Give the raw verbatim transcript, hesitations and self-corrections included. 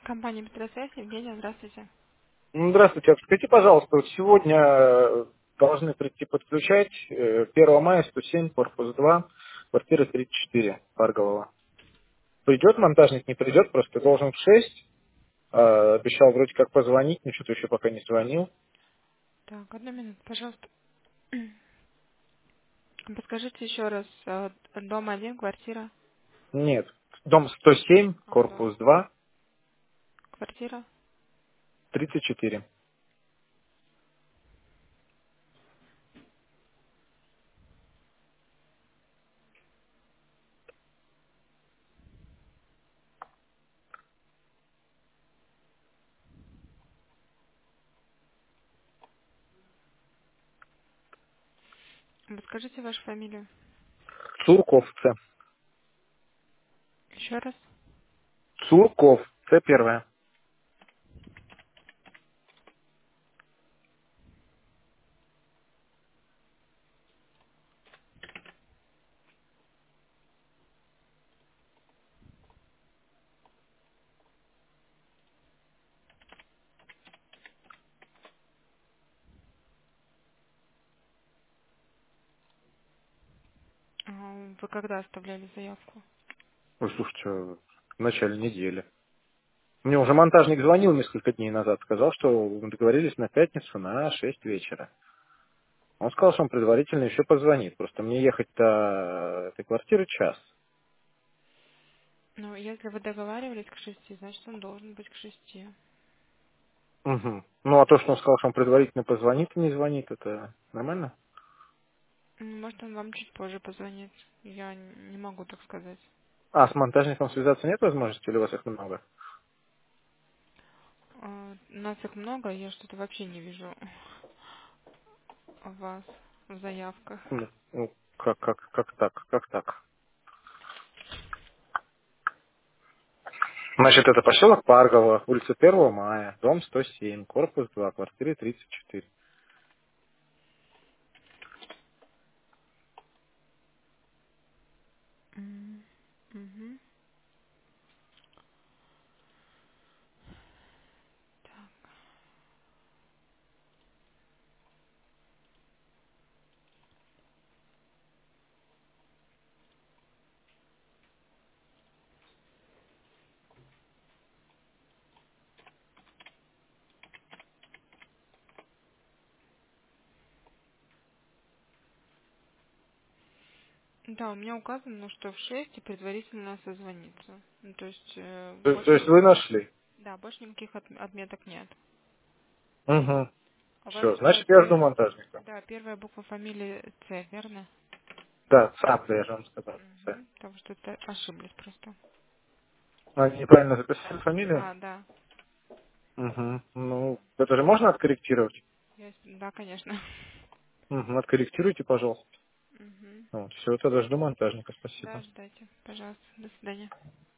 Компания Петросвязь, Евгения, здравствуйте. Ну, Здравствуйте. А Скажите, пожалуйста, вот сегодня э, должны прийти подключать э, первого мая сто семь, корпус два, квартира тридцать четыре, Парголова. Придет монтажник, не придет, просто должен в шесть. Э, Обещал вроде как позвонить, но что-то еще пока не звонил. Так, одну минуту, пожалуйста. Подскажите еще раз, э, дом один, квартира? Нет. Дом сто семь, А, дом. корпус два, Квартира? тридцать четыре. Подскажите вашу фамилию. Цурков, С. Еще раз. Цурков, С первое. А, Вы когда оставляли заявку? Ой, слушайте, в начале недели. Мне уже монтажник звонил несколько дней назад, сказал, что мы договорились на пятницу на шесть вечера. Он сказал, что он предварительно еще позвонит. Просто мне ехать до этой квартиры час. Ну, если вы договаривались к шести, значит, он должен быть к шести. Угу. Ну, а то, что он сказал, что он предварительно позвонит и не звонит, это нормально? М, Может, он вам чуть позже позвонит. Я н- не могу так сказать. А, с монтажником связаться нет возможности, или у вас их много? А, У нас их много, я что-то вообще не вижу вас в заявках. Ну, ну, как, как, как так, как так? Значит, это поселок Паргово, улица первого мая, дом сто семь, корпус два, квартира тридцать четыре. М, мгм. Да, у меня указано, ну, что в шесть и предварительно созвониться. Ну, то есть э, То, то больше, есть вы нашли? да, больше никаких от- отметок нет. Угу. У вас Все, э, значит, я жду пер- монтажника. да, первая буква фамилии Ц, верно? Да, Цапля, я же вам сказал. Ц. Угу. Потому что это ошиблись просто. А, неправильно записали фамилию? Да, да. Угу. Ну, это же можно откорректировать? Я с- да, конечно. Угу. Откорректируйте, пожалуйста. Угу. Вот, все, тогда жду монтажника, спасибо. Да, ждайте, пожалуйста. До свидания.